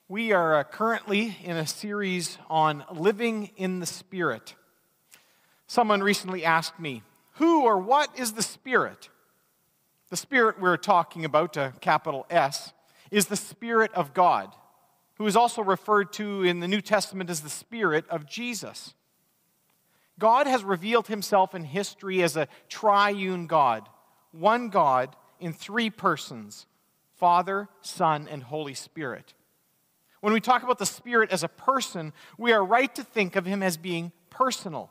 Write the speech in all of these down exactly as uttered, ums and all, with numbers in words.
We are uh, currently in a series on living in the Spirit. Someone recently asked me, who or what is the Spirit? The Spirit we're talking about, a capital S, is the Spirit of God, who is also referred to in the New Testament as the Spirit of Jesus. God has revealed himself in history as a triune God, one God in three persons, Father, Son, and Holy Spirit. When we talk about the Spirit as a person, we are right to think of him as being personal.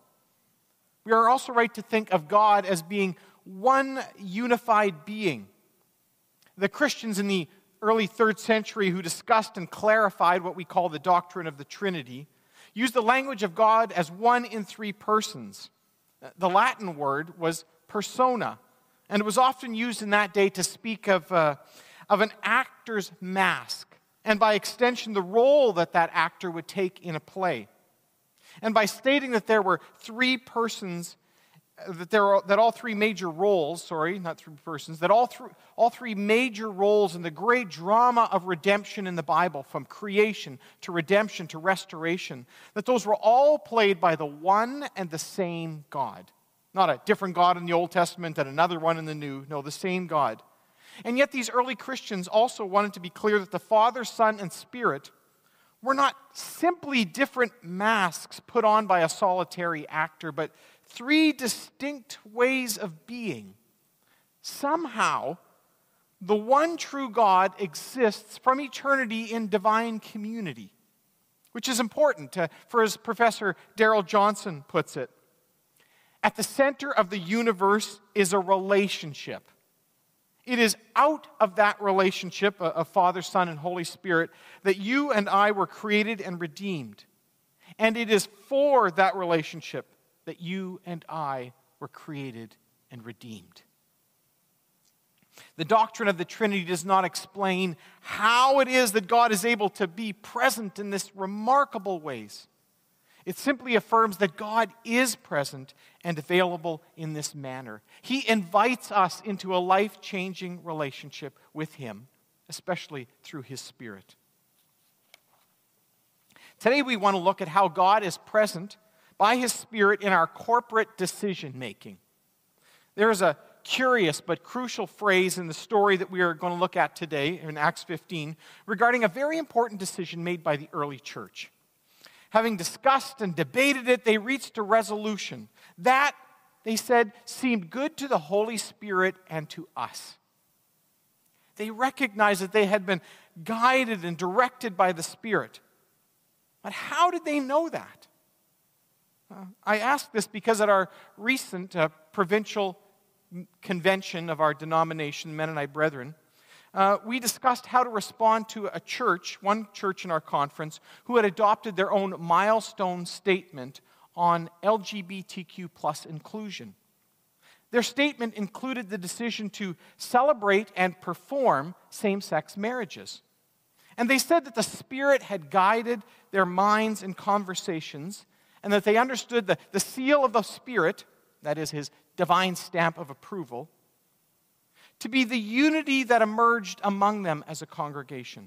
We are also right to think of God as being one unified being. The Christians in the early third century who discussed and clarified what we call the doctrine of the Trinity used the language of God as one in three persons. The Latin word was persona, and it was often used in that day to speak of, uh, of an actor's mask, and by extension, the role that that actor would take in a play. And by stating that there were three persons, that there are, that all three major roles, sorry, not three persons, that all three, all three major roles in the great drama of redemption in the Bible, from creation to redemption to restoration, that those were all played by the one and the same God. Not a different God in the Old Testament and another one in the New. No, the same God. And yet these early Christians also wanted to be clear that the Father, Son, and Spirit were not simply different masks put on by a solitary actor, but three distinct ways of being. Somehow, the one true God exists from eternity in divine community, which is important, to, for as Professor Darrell Johnson puts it. At the center of the universe is a relationship. It is out of that relationship of Father, Son, and Holy Spirit that you and I were created and redeemed. And it is for that relationship that you and I were created and redeemed. The doctrine of the Trinity does not explain how it is that God is able to be present in this remarkable ways. It simply affirms that God is present and available in this manner. He invites us into a life-changing relationship with him, especially through his Spirit. Today we want to look at how God is present by his Spirit in our corporate decision-making. There is a curious but crucial phrase in the story that we are going to look at today in Acts fifteen regarding a very important decision made by the early church. Having discussed and debated it, they reached a resolution. That, they said, seemed good to the Holy Spirit and to us. They recognized that they had been guided and directed by the Spirit. But how did they know that? Uh, I ask this because at our recent uh, provincial convention of our denomination, Mennonite Brethren, Uh, we discussed how to respond to a church, one church in our conference, who had adopted their own milestone statement on L G B T Q plus inclusion. Their statement included the decision to celebrate and perform same-sex marriages. And they said that the Spirit had guided their minds and conversations, and that they understood the, the seal of the Spirit, that is his divine stamp of approval, to be the unity that emerged among them as a congregation.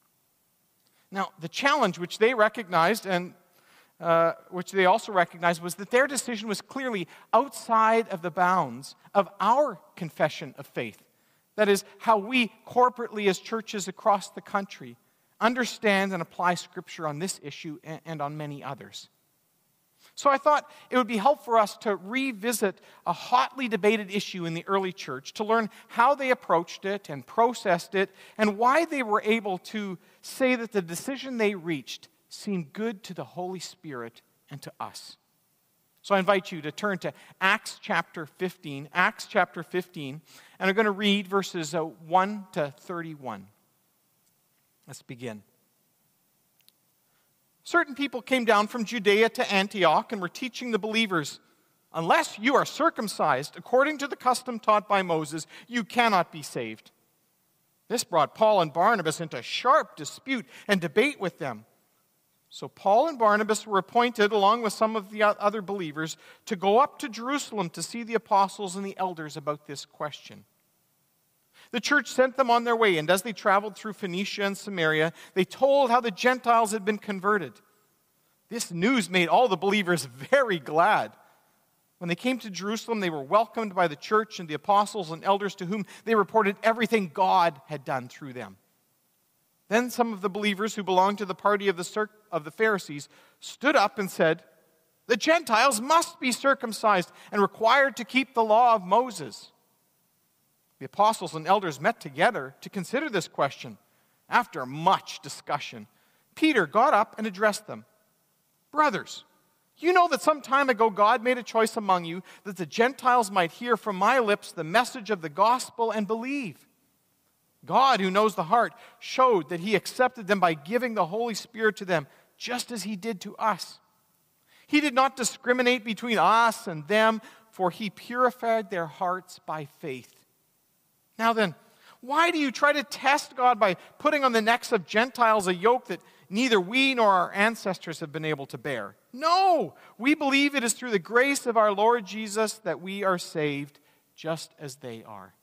Now, the challenge which they recognized, and uh, which they also recognized, was that their decision was clearly outside of the bounds of our confession of faith. That is, how we corporately as churches across the country understand and apply Scripture on this issue and, and on many others. So I thought it would be helpful for us to revisit a hotly debated issue in the early church, to learn how they approached it and processed it, and why they were able to say that the decision they reached seemed good to the Holy Spirit and to us. So I invite you to turn to Acts chapter fifteen, Acts chapter fifteen, and I'm going to read verses one to thirty-one. Let's begin. Certain people came down from Judea to Antioch and were teaching the believers, unless you are circumcised according to the custom taught by Moses, you cannot be saved. This brought Paul and Barnabas into sharp dispute and debate with them. So Paul and Barnabas were appointed, along with some of the other believers, to go up to Jerusalem to see the apostles and the elders about this question. The church sent them on their way, and as they traveled through Phoenicia and Samaria, they told how the Gentiles had been converted. This news made all the believers very glad. When they came to Jerusalem, they were welcomed by the church and the apostles and elders to whom they reported everything God had done through them. Then some of the believers who belonged to the party of the, cir- of the Pharisees stood up and said, "The Gentiles must be circumcised and required to keep the law of Moses." The apostles and elders met together to consider this question. After much discussion, Peter got up and addressed them. "Brothers, you know that some time ago God made a choice among you that the Gentiles might hear from my lips the message of the gospel and believe. God, who knows the heart, showed that he accepted them by giving the Holy Spirit to them, just as he did to us. He did not discriminate between us and them, for he purified their hearts by faith. Now then, why do you try to test God by putting on the necks of Gentiles a yoke that neither we nor our ancestors have been able to bear? No, we believe it is through the grace of our Lord Jesus that we are saved, just as they are."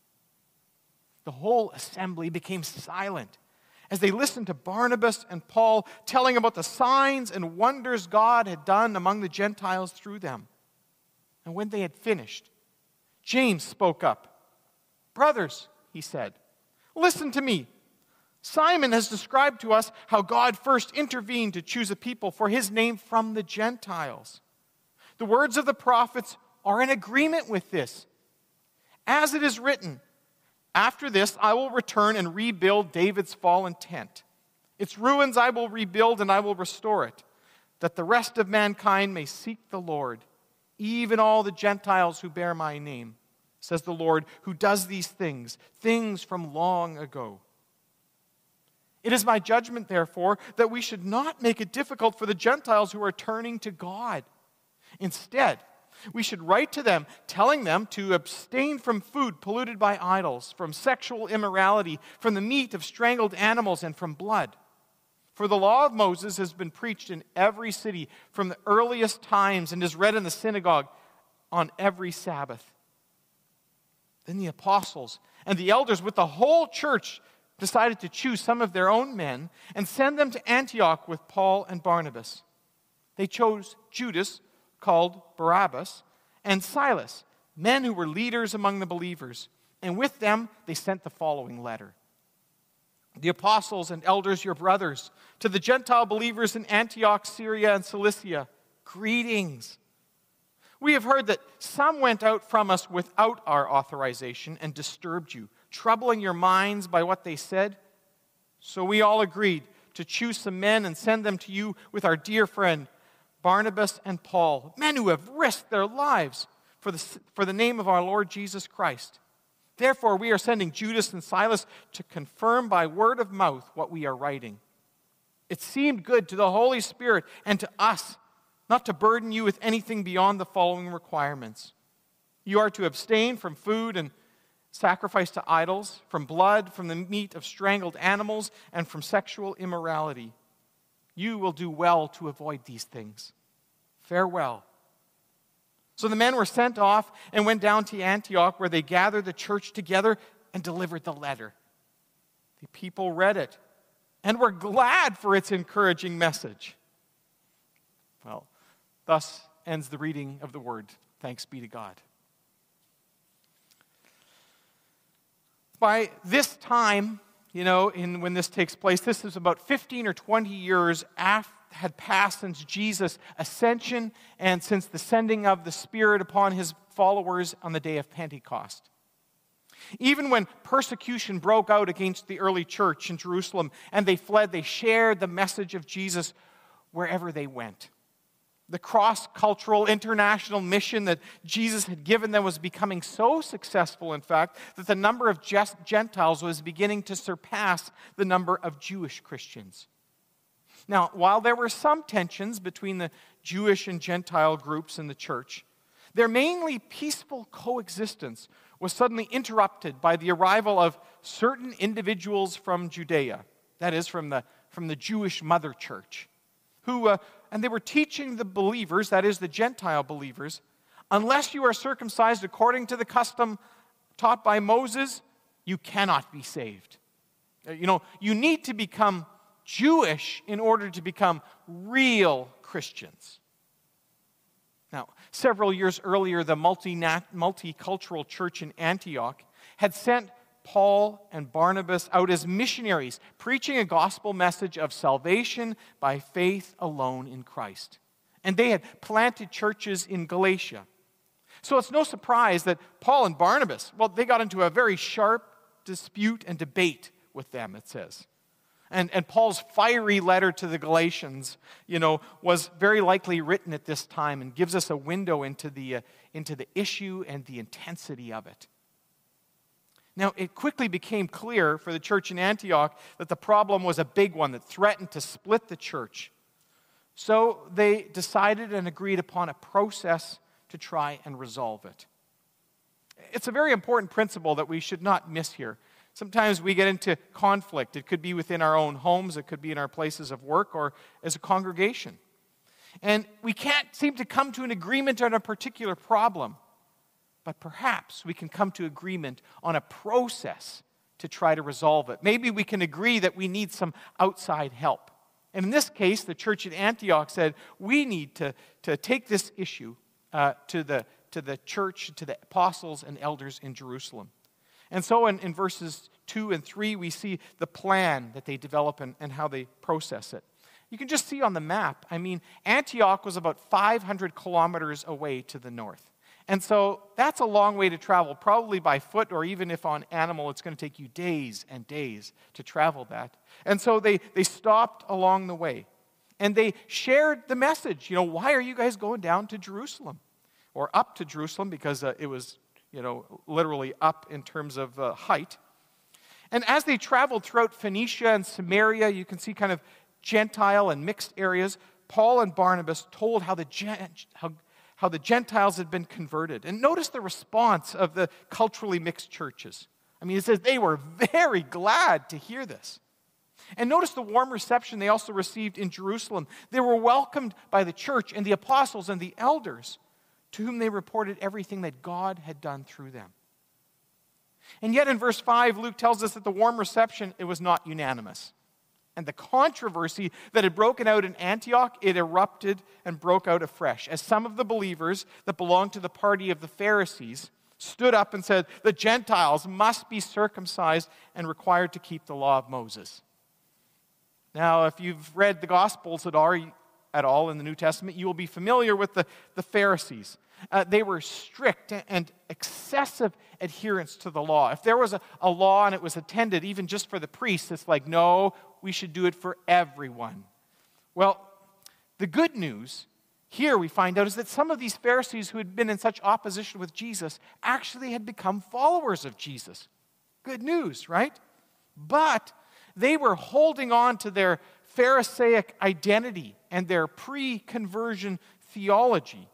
The whole assembly became silent as they listened to Barnabas and Paul telling about the signs and wonders God had done among the Gentiles through them. And when they had finished, James spoke up. "Brothers," he said, "listen to me. Simon has described to us how God first intervened to choose a people for his name from the Gentiles. The words of the prophets are in agreement with this. As it is written, 'After this I will return and rebuild David's fallen tent. Its ruins I will rebuild and I will restore it, that the rest of mankind may seek the Lord, even all the Gentiles who bear my name, says the Lord, who does these things, things from long ago.' It is my judgment, therefore, that we should not make it difficult for the Gentiles who are turning to God. Instead, we should write to them, telling them to abstain from food polluted by idols, from sexual immorality, from the meat of strangled animals, and from blood. For the law of Moses has been preached in every city from the earliest times and is read in the synagogue on every Sabbath." Then the apostles and the elders with the whole church decided to choose some of their own men and send them to Antioch with Paul and Barnabas. They chose Judas, called Barabbas, and Silas, men who were leaders among the believers, and with them they sent the following letter. "The apostles and elders, your brothers, to the Gentile believers in Antioch, Syria, and Cilicia, greetings. We have heard that some went out from us without our authorization and disturbed you, troubling your minds by what they said. So we all agreed to choose some men and send them to you with our dear friend Barnabas and Paul, men who have risked their lives for the, for the name of our Lord Jesus Christ. Therefore, we are sending Judas and Silas to confirm by word of mouth what we are writing. It seemed good to the Holy Spirit and to us not to burden you with anything beyond the following requirements. You are to abstain from food and sacrifice to idols, from blood, from the meat of strangled animals, and from sexual immorality. You will do well to avoid these things. Farewell." So the men were sent off and went down to Antioch, where they gathered the church together and delivered the letter. The people read it and were glad for its encouraging message. Well, thus ends the reading of the word. Thanks be to God. By this time, you know, in, when this takes place, this is about fifteen or twenty years after had passed since Jesus' ascension and since the sending of the Spirit upon his followers on the day of Pentecost. Even when persecution broke out against the early church in Jerusalem and they fled, they shared the message of Jesus wherever they went. The cross-cultural international mission that Jesus had given them was becoming so successful, in fact, that the number of Gentiles was beginning to surpass the number of Jewish Christians. Now, while there were some tensions between the Jewish and Gentile groups in the church, their mainly peaceful coexistence was suddenly interrupted by the arrival of certain individuals from Judea, that is, from the, from the Jewish mother church, who, uh, and they were teaching the believers, that is, the Gentile believers, unless you are circumcised according to the custom taught by Moses, you cannot be saved. You know, you need to become Jewish in order to become real Christians. Now, several years earlier, the multinat- multicultural church in Antioch had sent Paul and Barnabas out as missionaries, preaching a gospel message of salvation by faith alone in Christ. And they had planted churches in Galatia. So it's no surprise that Paul and Barnabas, well, they got into a very sharp dispute and debate with them, it says. And, and Paul's fiery letter to the Galatians, you know, was very likely written at this time and gives us a window into the, uh, into the issue and the intensity of it. Now, it quickly became clear for the church in Antioch that the problem was a big one that threatened to split the church. So they decided and agreed upon a process to try and resolve it. It's a very important principle that we should not miss here. Sometimes we get into conflict. It could be within our own homes, it could be in our places of work, or as a congregation. And we can't seem to come to an agreement on a particular problem, but perhaps we can come to agreement on a process to try to resolve it. Maybe we can agree that we need some outside help. And in this case, the church in Antioch said, we need to, to take this issue uh, to the, to the church, to the apostles and elders in Jerusalem. And so in, in verses two and three, we see the plan that they develop and, and how they process it. You can just see on the map, I mean, Antioch was about five hundred kilometers away to the north. And so that's a long way to travel, probably by foot, or even if on animal, it's going to take you days and days to travel that. And so they, they stopped along the way. And they shared the message. You know, why are you guys going down to Jerusalem? Or up to Jerusalem, because uh, it was, you know, literally up in terms of uh, height. And as they traveled throughout Phoenicia and Samaria, you can see kind of Gentile and mixed areas, Paul and Barnabas told how the, how, how the Gentiles had been converted. And notice the response of the culturally mixed churches. I mean, it says they were very glad to hear this. And notice the warm reception they also received in Jerusalem. They were welcomed by the church and the apostles and the elders, to whom they reported everything that God had done through them. And yet in verse five, Luke tells us that the warm reception, it was not unanimous. And the controversy that had broken out in Antioch, it erupted and broke out afresh, as some of the believers that belonged to the party of the Pharisees stood up and said, the Gentiles must be circumcised and required to keep the law of Moses. Now, if you've read the Gospels at all, at all in the New Testament, you will be familiar with the, the Pharisees. Uh, they were strict and excessive adherents to the law. If there was a, a law and it was attended even just for the priests, it's like, no, we should do it for everyone. Well, the good news here we find out is that some of these Pharisees who had been in such opposition with Jesus actually had become followers of Jesus. Good news, right? But they were holding on to their Pharisaic identity and their pre-conversion theology.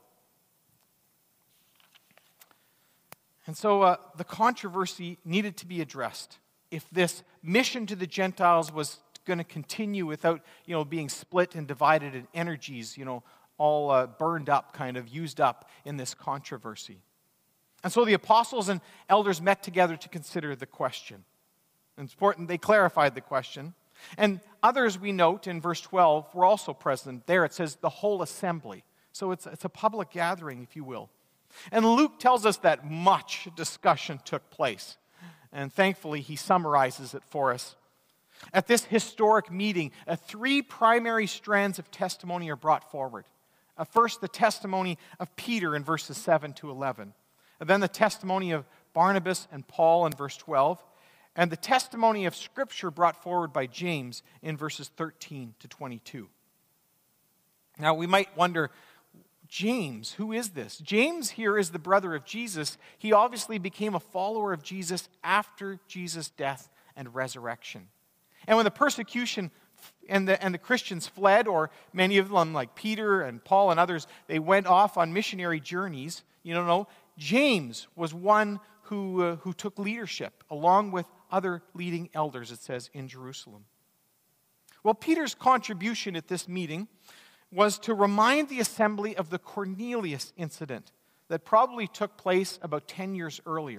And so uh, the controversy needed to be addressed. If this mission to the Gentiles was going to continue without, you know, being split and divided and energies, you know, all uh, burned up, kind of used up in this controversy. And so the apostles and elders met together to consider the question. And it's important they clarified the question. And others, we note in verse twelve, were also present. There it says the whole assembly. So it's, it's a public gathering, if you will. And Luke tells us that much discussion took place. And thankfully, he summarizes it for us. At this historic meeting, uh, three primary strands of testimony are brought forward. Uh, first, the testimony of Peter in verses seven to eleven. And then the testimony of Barnabas and Paul in verse twelve. And the testimony of Scripture brought forward by James in verses thirteen to twenty-two. Now, we might wonder, James, who is this? James here is the brother of Jesus. He obviously became a follower of Jesus after Jesus' death and resurrection. And when the persecution and the, and the Christians fled, or many of them, like Peter and Paul and others, they went off on missionary journeys, you know, James was one who, uh, who took leadership, along with other leading elders, it says, in Jerusalem. Well, Peter's contribution at this meeting was to remind the assembly of the Cornelius incident that probably took place about ten years earlier.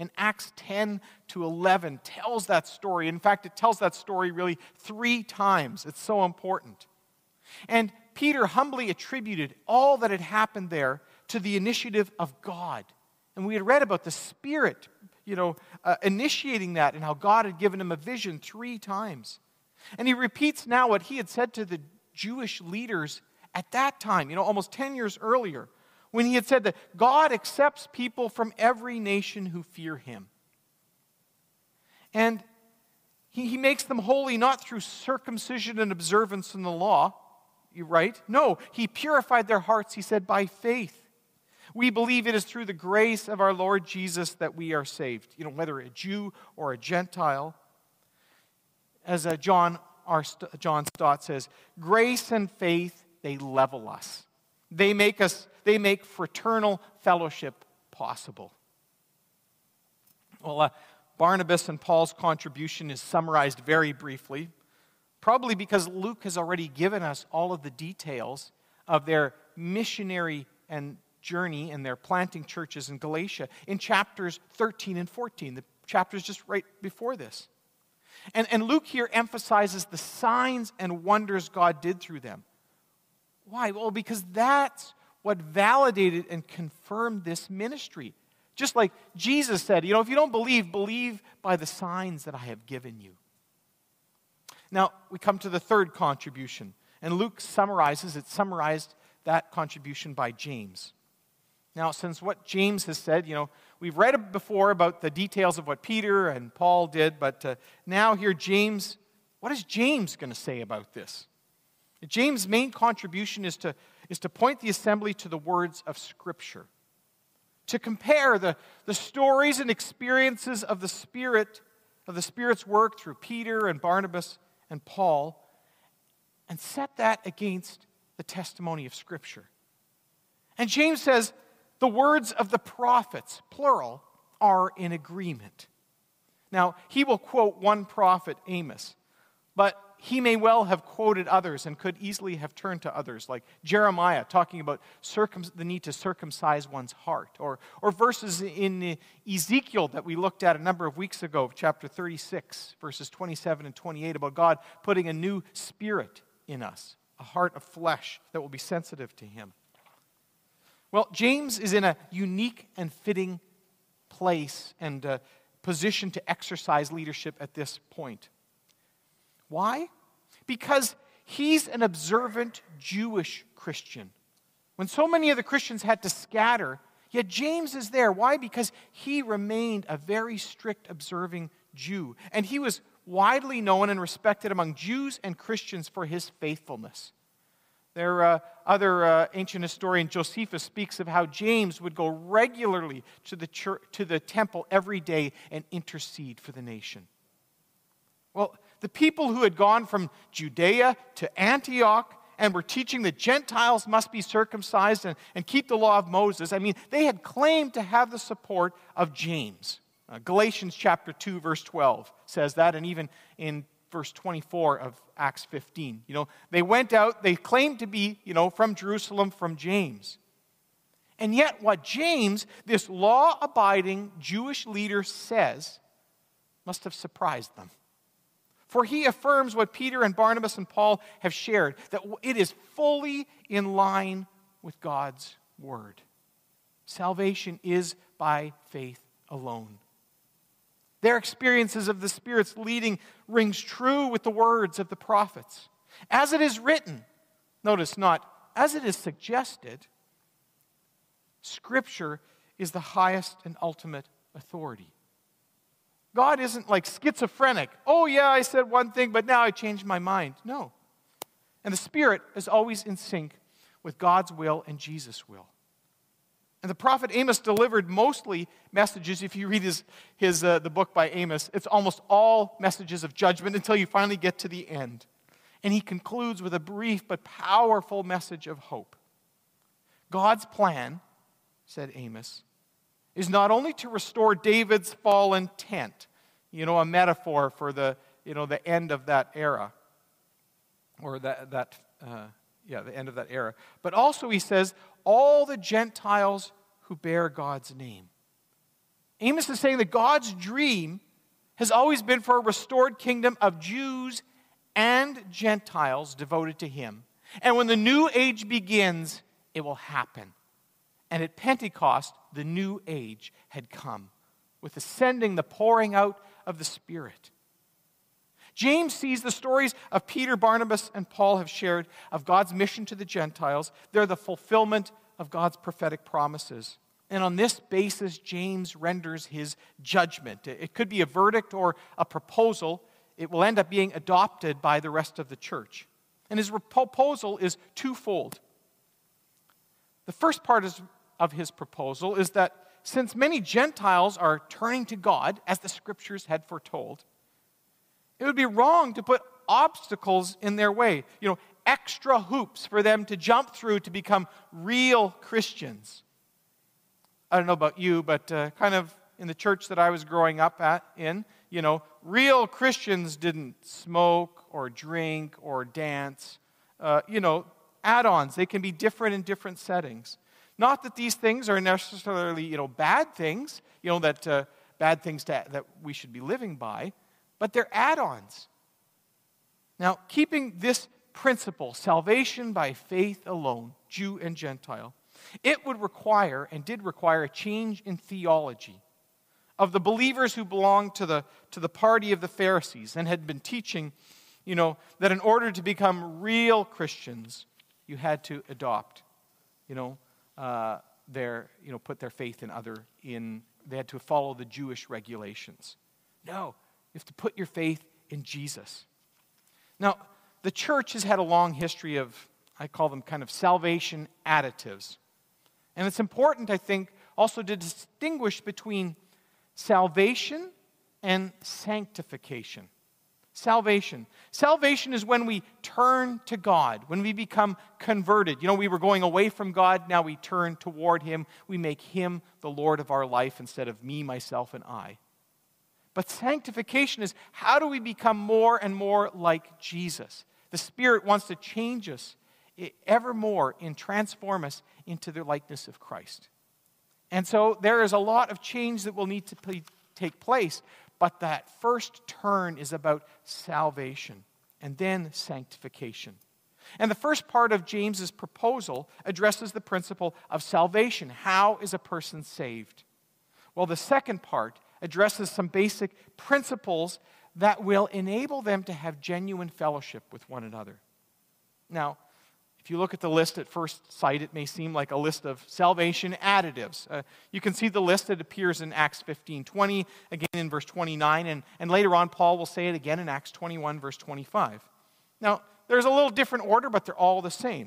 And Acts ten to eleven tells that story. In fact, it tells that story really three times. It's so important. And Peter humbly attributed all that had happened there to the initiative of God. And we had read about the Spirit, you know, uh, initiating that and how God had given him a vision three times. And he repeats now what he had said to the Jewish leaders at that time, you know, almost ten years earlier, when he had said that God accepts people from every nation who fear him. And he, he makes them holy not through circumcision and observance in the law, you right? No, he purified their hearts, he said, by faith. We believe it is through the grace of our Lord Jesus that we are saved, you know, whether a Jew or a Gentile. As uh, John, our St- John Stott says, grace and faith, they level us. They make us, they make fraternal fellowship possible. Well, uh, Barnabas and Paul's contribution is summarized very briefly, probably because Luke has already given us all of the details of their missionary and journey and their planting churches in Galatia in chapters thirteen and fourteen, the chapters just right before this. And, and Luke here emphasizes the signs and wonders God did through them. Why? Well, because that's what validated and confirmed this ministry. Just like Jesus said, you know, if you don't believe, believe by the signs that I have given you. Now, we come to the third contribution. And Luke summarizes, it summarized that contribution by James. Now, since what James has said, you know, we've read before about the details of what Peter and Paul did, but uh, now here James, what is James going to say about this? James' main contribution is to, is to point the assembly to the words of Scripture, to compare the, the stories and experiences of the Spirit, of the Spirit's work through Peter and Barnabas and Paul, and set that against the testimony of Scripture. And James says, the words of the prophets, plural, are in agreement. Now, he will quote one prophet, Amos, but he may well have quoted others and could easily have turned to others, like Jeremiah talking about circum- the need to circumcise one's heart, or, or verses in Ezekiel that we looked at a number of weeks ago, chapter thirty-six, verses twenty-seven and twenty-eight, about God putting a new spirit in us, a heart of flesh that will be sensitive to him. Well, James is in a unique and fitting place and uh, position to exercise leadership at this point. Why? Because he's an observant Jewish Christian. When so many of the Christians had to scatter, yet James is there. Why? Because he remained a very strict observing Jew. And he was widely known and respected among Jews and Christians for his faithfulness. There, uh, other uh, ancient historian Josephus speaks of how James would go regularly to the church, to the temple every day and intercede for the nation. Well, the people who had gone from Judea to Antioch and were teaching that Gentiles must be circumcised and, and keep the law of Moses, I mean, they had claimed to have the support of James. Uh, Galatians chapter two, verse twelve says that, and even in verse twenty-four of Acts fifteen. You know, they went out, they claimed to be, you know, from Jerusalem, from James. And yet what James, this law-abiding Jewish leader, says must have surprised them. For he affirms what Peter and Barnabas and Paul have shared, that it is fully in line with God's word. Salvation is by faith alone. Their experiences of the Spirit's leading rings true with the words of the prophets. As it is written, notice not, as it is suggested, Scripture is the highest and ultimate authority. God isn't like schizophrenic. Oh yeah, I said one thing, but now I changed my mind. No. And the Spirit is always in sync with God's will and Jesus' will. And the prophet Amos delivered mostly messages. If you read his, his uh, the book by Amos, it's almost all messages of judgment until you finally get to the end. And he concludes with a brief but powerful message of hope. God's plan, said Amos, is not only to restore David's fallen tent, you know, a metaphor for the, you know, the end of that era, or that, that uh, yeah, the end of that era, but also, he says, all the Gentiles who bear God's name. Amos is saying that God's dream has always been for a restored kingdom of Jews and Gentiles devoted to him. And when the new age begins, it will happen. And at Pentecost, the new age had come, with the sending, the pouring out of the Spirit. James sees the stories of Peter, Barnabas, and Paul have shared of God's mission to the Gentiles. They're the fulfillment of God's prophetic promises. And on this basis, James renders his judgment. It could be a verdict or a proposal. It will end up being adopted by the rest of the church. And his proposal is twofold. The first part is, of his proposal is that since many Gentiles are turning to God, as the Scriptures had foretold, it would be wrong to put obstacles in their way, you know, extra hoops for them to jump through to become real Christians. I don't know about you, but uh, kind of in the church that I was growing up at, in, you know, real Christians didn't smoke or drink or dance. Uh, you know, add-ons, they can be different in different settings. Not that these things are necessarily, you know, bad things, you know, that uh, bad things to, that we should be living by, but they're add-ons. Now, keeping this principle, salvation by faith alone, Jew and Gentile, it would require, and did require, a change in theology of the believers who belonged to the, to the party of the Pharisees and had been teaching, you know, that in order to become real Christians, you had to adopt, you know, uh, their, you know, put their faith in other, in, they had to follow the Jewish regulations. No, you have to put your faith in Jesus. Now, the church has had a long history of, I call them kind of salvation additives. And it's important, I think, also to distinguish between salvation and sanctification. Salvation. Salvation is when we turn to God, when we become converted. You know, we were going away from God, now we turn toward Him. We make Him the Lord of our life instead of me, myself, and I. But sanctification is how do we become more and more like Jesus? The Spirit wants to change us ever more and transform us into the likeness of Christ. And so there is a lot of change that will need to p- take place, but that first turn is about salvation and then sanctification. And the first part of James's proposal addresses the principle of salvation. How is a person saved? Well, the second part addresses some basic principles that will enable them to have genuine fellowship with one another. Now, if you look at the list at first sight, it may seem like a list of salvation additives. Uh, you can see the list that appears in Acts fifteen twenty, again in verse twenty-nine, and, and later on Paul will say it again in Acts twenty-one, verse twenty-five. Now, there's a little different order, but they're all the same.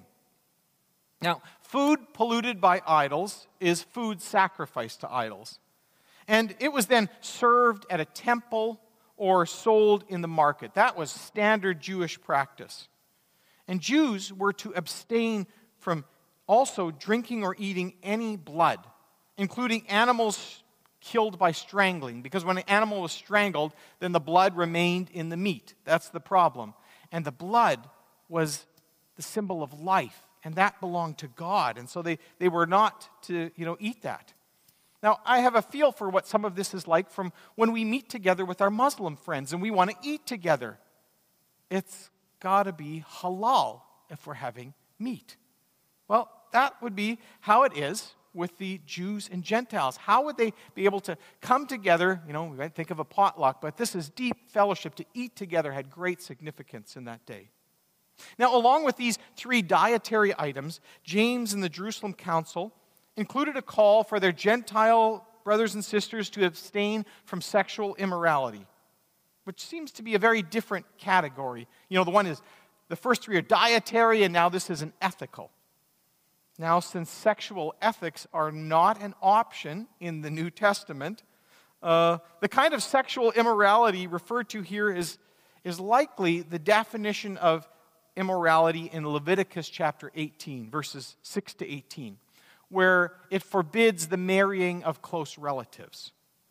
Now, food polluted by idols is food sacrificed to idols. And it was then served at a temple or sold in the market. That was standard Jewish practice. And Jews were to abstain from also drinking or eating any blood, including animals killed by strangling, because when an animal was strangled, then the blood remained in the meat. That's the problem. And the blood was the symbol of life, and that belonged to God. And so they, they were not to, you know, eat that. Now, I have a feel for what some of this is like from when we meet together with our Muslim friends and we want to eat together. It's got to be halal if we're having meat. Well, that would be how it is with the Jews and Gentiles. How would they be able to come together? You know, we might think of a potluck, but this is deep fellowship. To eat together had great significance in that day. Now, along with these three dietary items, James and the Jerusalem Council included a call for their Gentile brothers and sisters to abstain from sexual immorality, which seems to be a very different category. You know, the one is, the first three are dietary, and now this is an ethical. Now, since sexual ethics are not an option in the New Testament, uh, the kind of sexual immorality referred to here is, is likely the definition of immorality in Leviticus chapter eighteen, verses six to eighteen, where it forbids the marrying of close relatives.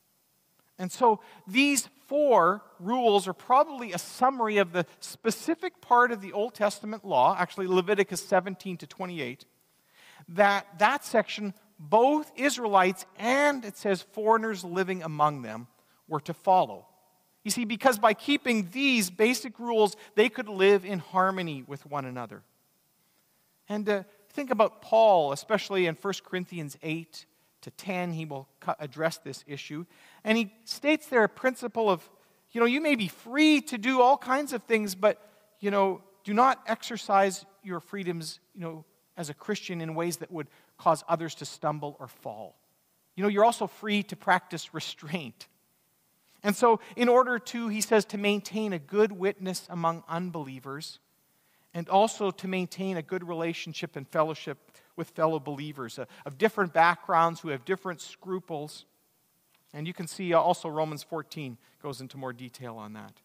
And so these four rules are probably a summary of the specific part of the Old Testament law, actually Leviticus seventeen to twenty-eight, that that section both Israelites and, it says, foreigners living among them were to follow. You see, because by keeping these basic rules, they could live in harmony with one another. And uh, think about Paul, especially in First Corinthians eight to ten, he will address this issue. And he states there a principle of, you know, you may be free to do all kinds of things, but, you know, do not exercise your freedoms, you know, as a Christian in ways that would cause others to stumble or fall. You know, you're also free to practice restraint. And so, in order to, he says, to maintain a good witness among unbelievers, and also to maintain a good relationship and fellowship with fellow believers uh, of different backgrounds who have different scruples. And you can see also Romans fourteen goes into more detail on that.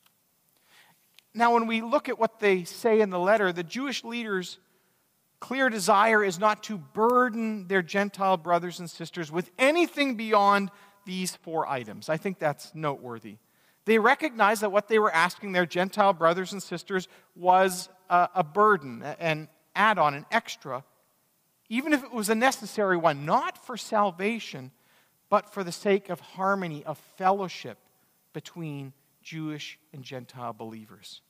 Now, when we look at what they say in the letter, the Jewish leaders' clear desire is not to burden their Gentile brothers and sisters with anything beyond these four items. I think that's noteworthy. They recognized that what they were asking their Gentile brothers and sisters was a, a burden, an add-on, an extra, even if it was a necessary one, not for salvation, but for the sake of harmony, of fellowship between Jewish and Gentile believers.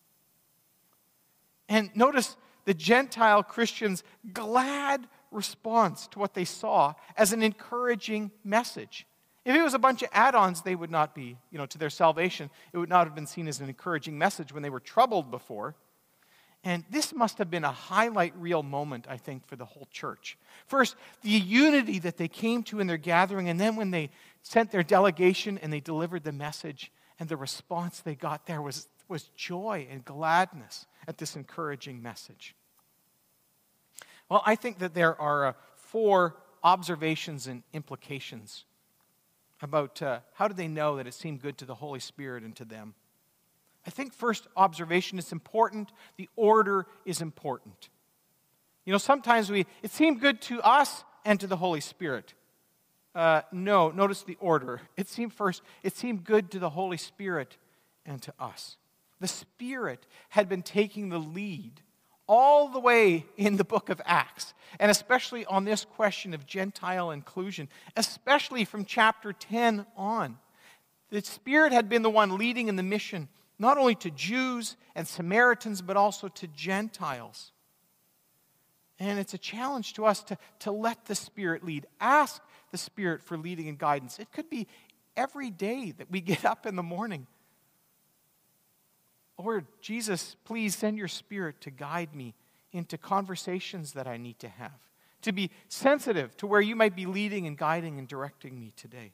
And notice the Gentile Christians' glad response to what they saw as an encouraging message. If it was a bunch of add-ons, they would not be, you know, to their salvation, it would not have been seen as an encouraging message when they were troubled before. And this must have been a highlight reel moment, I think, for the whole church. First, the unity that they came to in their gathering, and then when they sent their delegation and they delivered the message, and the response they got there was, was joy and gladness at this encouraging message. Well, I think that there are uh, four observations and implications about uh, how do they know that it seemed good to the Holy Spirit and to them. I think first observation is important. The order is important. You know, sometimes we, it seemed good to us and to the Holy Spirit. Uh, no, notice the order. It seemed first, it seemed good to the Holy Spirit and to us. The Spirit had been taking the lead all the way in the book of Acts, and especially on this question of Gentile inclusion, especially from chapter ten on. The Spirit had been the one leading in the mission, not only to Jews and Samaritans, but also to Gentiles. And it's a challenge to us to, to let the Spirit lead. Ask the Spirit for leading and guidance. It could be every day that we get up in the morning. Lord Jesus, please send your Spirit to guide me into conversations that I need to have, to be sensitive to where you might be leading and guiding and directing me today.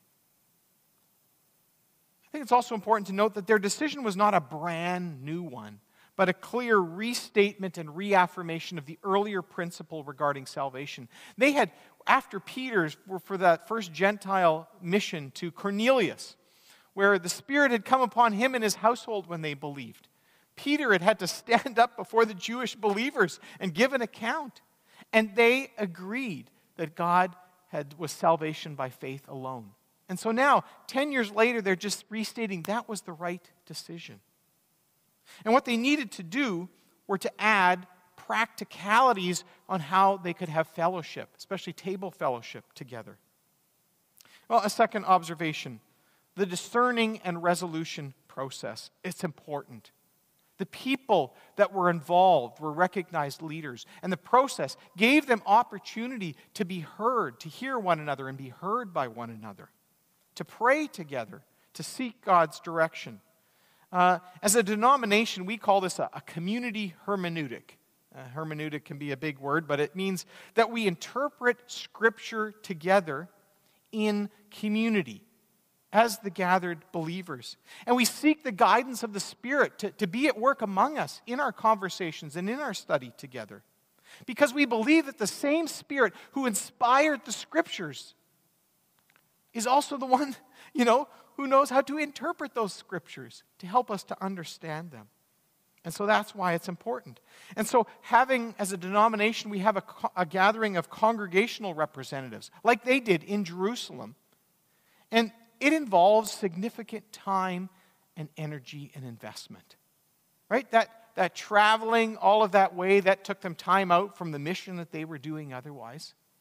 I think it's also important to note that their decision was not a brand new one, but a clear restatement and reaffirmation of the earlier principle regarding salvation. They had, after Peter's, for that first Gentile mission to Cornelius, where the Spirit had come upon him and his household when they believed. Peter had had to stand up before the Jewish believers and give an account. And they agreed that God had was salvation by faith alone. And so now, ten years later, they're just restating that was the right decision. And what they needed to do were to add practicalities on how they could have fellowship, especially table fellowship together. Well, a second observation, the discerning and resolution process. It's important. The people that were involved were recognized leaders, and the process gave them opportunity to be heard, to hear one another and be heard by one another, to pray together, to seek God's direction. Uh, as a denomination, we call this a, a community hermeneutic. Uh, hermeneutic can be a big word, but it means that we interpret Scripture together in community, as the gathered believers. And we seek the guidance of the Spirit to, to be at work among us in our conversations and in our study together. Because we believe that the same Spirit who inspired the Scriptures is also the one, you know, who knows how to interpret those Scriptures to help us to understand them. And so that's why it's important. And so having, as a denomination, we have a, a gathering of congregational representatives, like they did in Jerusalem. And it involves significant time and energy and investment, right? That, that traveling all of that way, that took them time out from the mission that they were doing otherwise.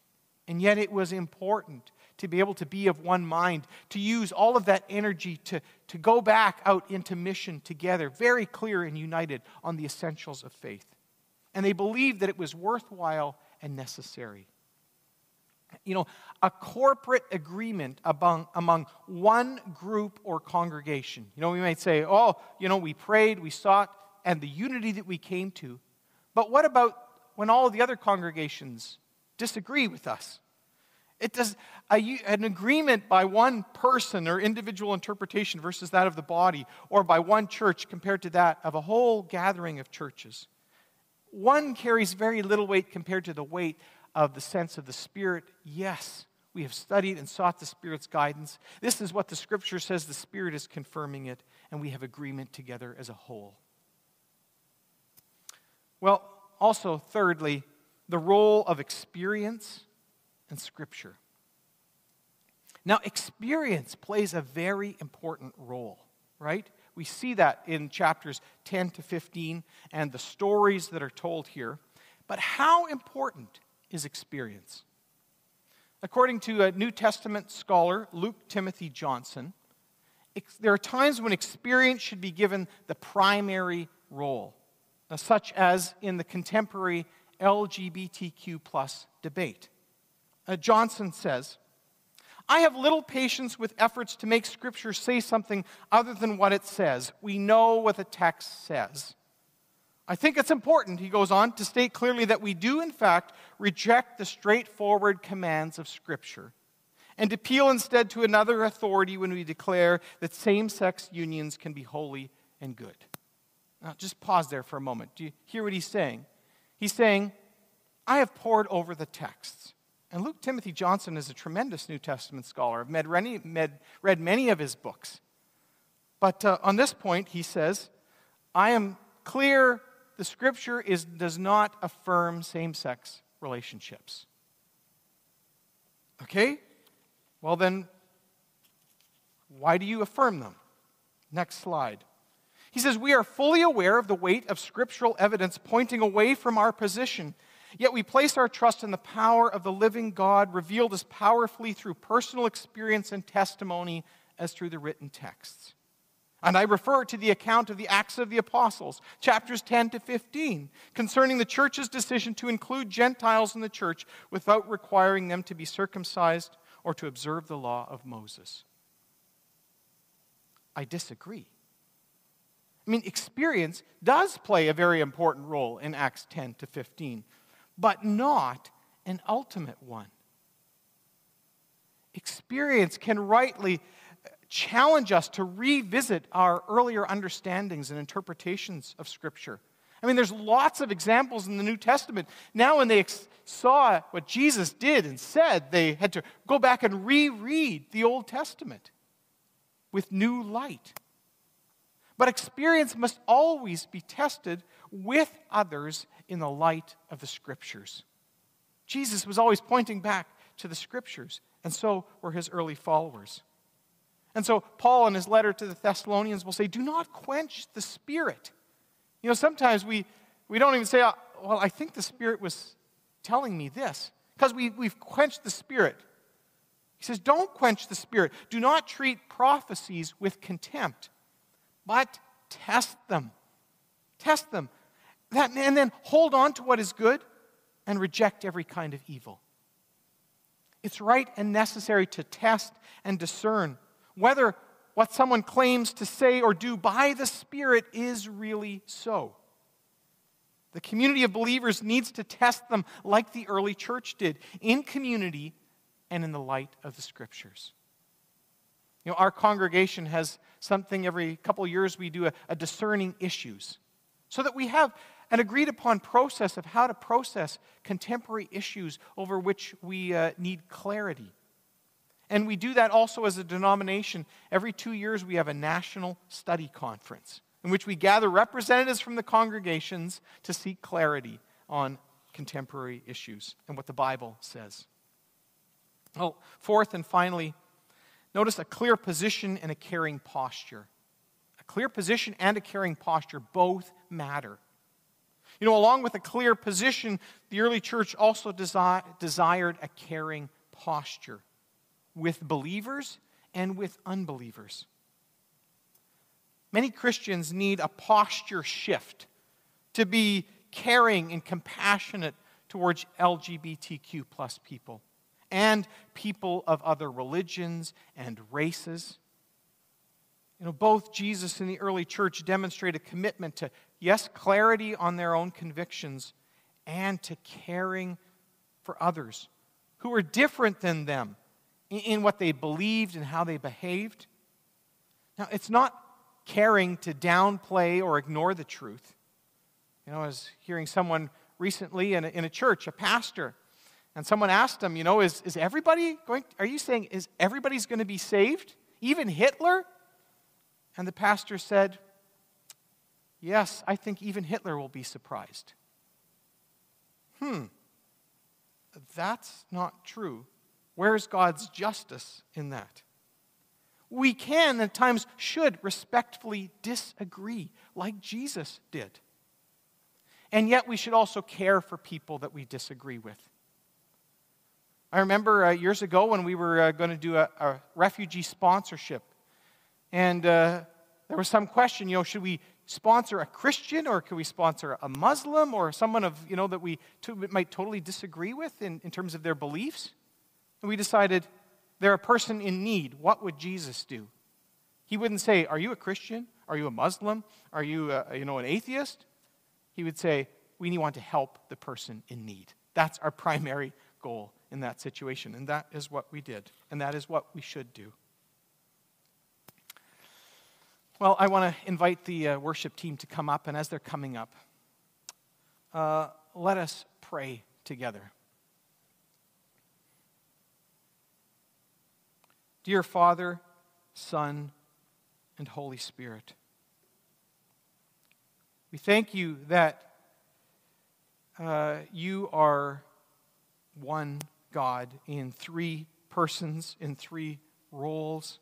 And yet it was important to be able to be of one mind, to use all of that energy to, to go back out into mission together, very clear and united on the essentials of faith. And they believed that it was worthwhile and necessary. You know, a corporate agreement among, among one group or congregation. You know, we might say, oh, you know, we prayed, we sought, and the unity that we came to. But what about when all of the other congregations disagree with us? It does a, an agreement by one person or individual interpretation versus that of the body, or by one church compared to that of a whole gathering of churches. One carries very little weight compared to the weight of the sense of the Spirit. Yes, we have studied and sought the Spirit's guidance. This is what the Scripture says. The Spirit is confirming it, and we have agreement together as a whole. Well, also, thirdly, the role of experience and Scripture. Now, experience plays a very important role, right? We see that in chapters ten to fifteen and the stories that are told here. But how important is experience? According to a New Testament scholar, Luke Timothy Johnson, there are times when experience should be given the primary role, such as in the contemporary L G B T Q plus debate. Uh, Johnson says, I have little patience with efforts to make Scripture say something other than what it says. We know what the text says. I think it's important, he goes on, to state clearly that we do, in fact, reject the straightforward commands of Scripture and appeal instead to another authority when we declare that same-sex unions can be holy and good. Now, just pause there for a moment. Do you hear what he's saying? He's saying, I have pored over the texts. And Luke Timothy Johnson is a tremendous New Testament scholar. I've read many, read many of his books. But uh, on this point, he says, I am clear the Scripture is, does not affirm same-sex relationships. Okay? Well then, why do you affirm them? Next slide. He says, we are fully aware of the weight of scriptural evidence pointing away from our position, yet we place our trust in the power of the living God revealed as powerfully through personal experience and testimony as through the written texts. And I refer to the account of the Acts of the Apostles, chapters ten to fifteen, concerning the church's decision to include Gentiles in the church without requiring them to be circumcised or to observe the law of Moses. I disagree. I mean, experience does play a very important role in Acts ten to fifteen, but not an ultimate one. Experience can rightly challenge us to revisit our earlier understandings and interpretations of Scripture. I mean, there's lots of examples in the New Testament. Now when they ex- saw what Jesus did and said, they had to go back and reread the Old Testament with new light. But experience must always be tested with others in the light of the Scriptures. Jesus was always pointing back to the Scriptures, and so were his early followers. And so Paul in his letter to the Thessalonians will say, do not quench the Spirit. You know, sometimes we, we don't even say, oh, well, I think the Spirit was telling me this, because we, we've quenched the Spirit. He says, don't quench the Spirit. Do not treat prophecies with contempt, but test them. Test them. That, and then hold on to what is good and reject every kind of evil. It's right and necessary to test and discern whether what someone claims to say or do by the Spirit is really so. The community of believers needs to test them like the early church did, in community and in the light of the Scriptures. You know, our congregation has something every couple of years we do a, a discerning issues, so that we have an agreed upon process of how to process contemporary issues over which we uh, need clarity. And we do that also as a denomination. Every two years we have a national study conference in which we gather representatives from the congregations to seek clarity on contemporary issues and what the Bible says. Well, fourth and finally, notice a clear position and a caring posture. A clear position and a caring posture both matter. You know, along with a clear position, the early church also desi- desired a caring posture with believers and with unbelievers. Many Christians need a posture shift to be caring and compassionate towards L G B T Q plus people and people of other religions and races. You know, both Jesus and the early church demonstrate a commitment to, yes, clarity on their own convictions and to caring for others who are different than them in what they believed and how they behaved. Now, it's not caring to downplay or ignore the truth. You know, I was hearing someone recently in a, in a church, a pastor, and someone asked him, you know, is, is everybody going, are you saying, is everybody's going to be saved? Even Hitler? And the pastor said, yes, I think even Hitler will be surprised. Hmm, that's not true. Where's God's justice in that? We can, at times, should respectfully disagree, like Jesus did. And yet we should also care for people that we disagree with. I remember uh, years ago when we were uh, going to do a, a refugee sponsorship. And uh, there was some question, you know, should we sponsor a Christian or could we sponsor a Muslim or someone of, you know, that we to, might totally disagree with in, in terms of their beliefs? And we decided they're a person in need. What would Jesus do? He wouldn't say, are you a Christian? Are you a Muslim? Are you, a, you know, an atheist? He would say, we want to help the person in need. That's our primary goal in that situation. And that is what we did. And that is what we should do. Well, I want to invite the uh, worship team to come up. And as they're coming up, uh, let us pray together. Dear Father, Son, and Holy Spirit, we thank you that uh, you are one God in three persons, in three roles.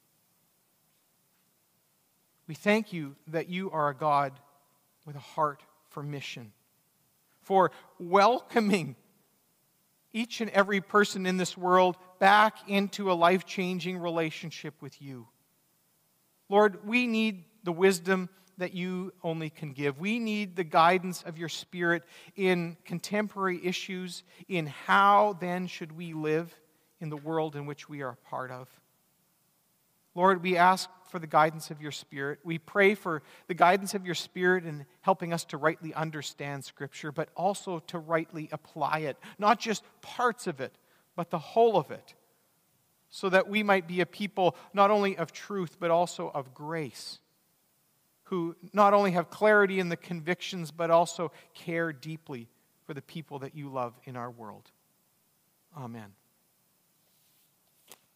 We thank you that you are a God with a heart for mission, for welcoming each and every person in this world back into a life-changing relationship with you. Lord, we need the wisdom that you only can give. We need the guidance of your Spirit in contemporary issues, in how then should we live in the world in which we are a part of. Lord, we ask for the guidance of your Spirit. We pray for the guidance of your Spirit in helping us to rightly understand Scripture, but also to rightly apply it. Not just parts of it, but the whole of it. So that we might be a people not only of truth, but also of grace. Who not only have clarity in the convictions, but also care deeply for the people that you love in our world. Amen.